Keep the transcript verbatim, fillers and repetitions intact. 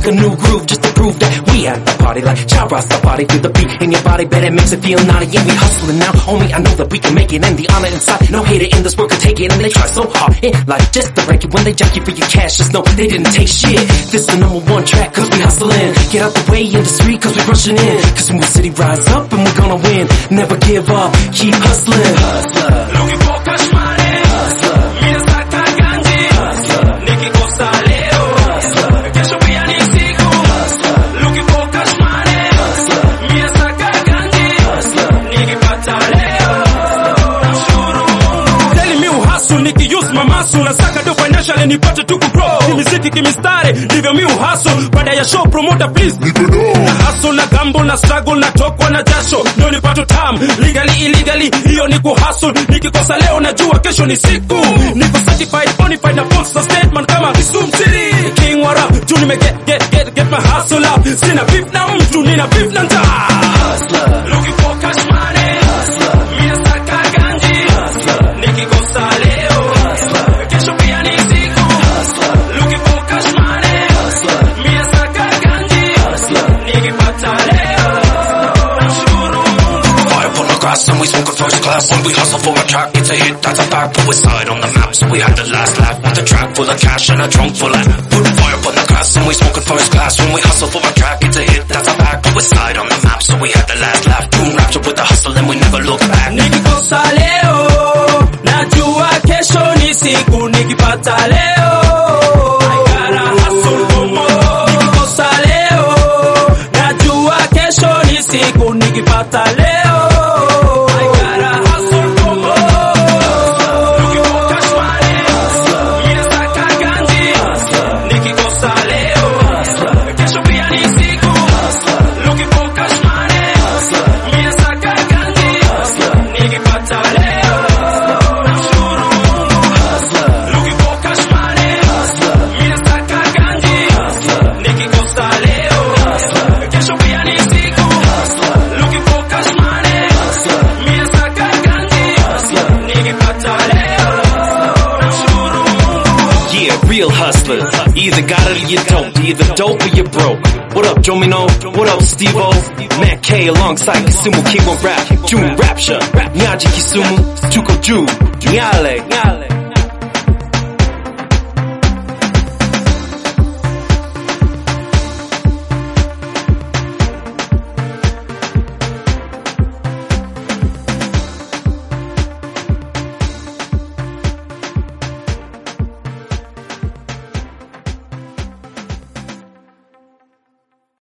a new groove just to prove that we at the party. Like Ja Rastafari, feel the beat in your body, bet it makes it feel naughty. Yeah, we hustling now, homie, I know that we can make it. And the honor inside, no hater in this world could take it. And they try so hard in life just to break it. When they jack you for your cash, just know they didn't take shit. This the number one track, cause we hustling. Get out the way in the street, cause we rushing in. Cause when the city rise up and we're gonna win. Never give up, keep hustling. Hustler. Looking for cash money. Hustler. Mira saca ganji. Hustler. Nikikosa leo. Hustler. Kesho pia ni siku. Hustler. Looking for cash money. Hustler. Mira saca ganji. Hustler. Nikipata leo. Nashukuru Mungu. Telling me uhustle, niki use my muscle. Nasaka do financially nipate tu kugrow. Kimiziki kimistare, ndivyo mi uhustle. Baada ya show promoter please. Na hustle na gamble na struggle na tokwa na jasho. Ndio nipato tam, legally illegally, hiyo ni kuhustle. Nikikosa leo najua kesho ni siku. Niko certified, bonified na box na statement kama Kisumu City. King what up, tu nime get, get, get, get my hustle up. Sina beef na mtu, nina beef na njaa. Hustler. Looking for cash money. Hustler. Mina saka ganji. Hustler. Nikikosa leo. Hustler. Kesho pia ni siku. Hustler. Looking for cash money. Hustler. Mina saka ganji. Hustler. Nikipata leo. Nashukuru Mungu. Fire on the grass and we smoke a first class. When we hustle for a track, it's a hit, that's a fact. Put side on the map, so we had the last laugh. With a track full of cash and a trunk full of. Put fire up on the grass and we smoke a first class. When we hustle for a track, it's a hit, that's a fact. Put side on the map, so we had the last laugh. Doing rapture with the hustle and we never look back. Nikikosa leo, najua kesho ni siku. Nikipata leo, I gotta hustle for more. Nikikosa leo, najua kesho ni siku. Nikipata leo, I gotta hustle for more. Looking for cash money. Mina saka ganji. Nikikosa leo, kesho pia ni siku. Looking for cash money. Mina saka ganji. Nikipata leo, nashukuru Mungu. Looking for cash money. Mina saka ganji. Nikikosa leo, kesho pia ni siku. Looking for cash money. Mina saka ganji. Nikipata leo, nashukuru Mungu. Yeah, real hustler. Either got it or you don't. Either dope or you broke. What up, Jomino? What up, Steve-O? Matt K alongside Kisumu King of Rap. June Rapture. Nyaji Kisumu. Chuko Ju. Nyale.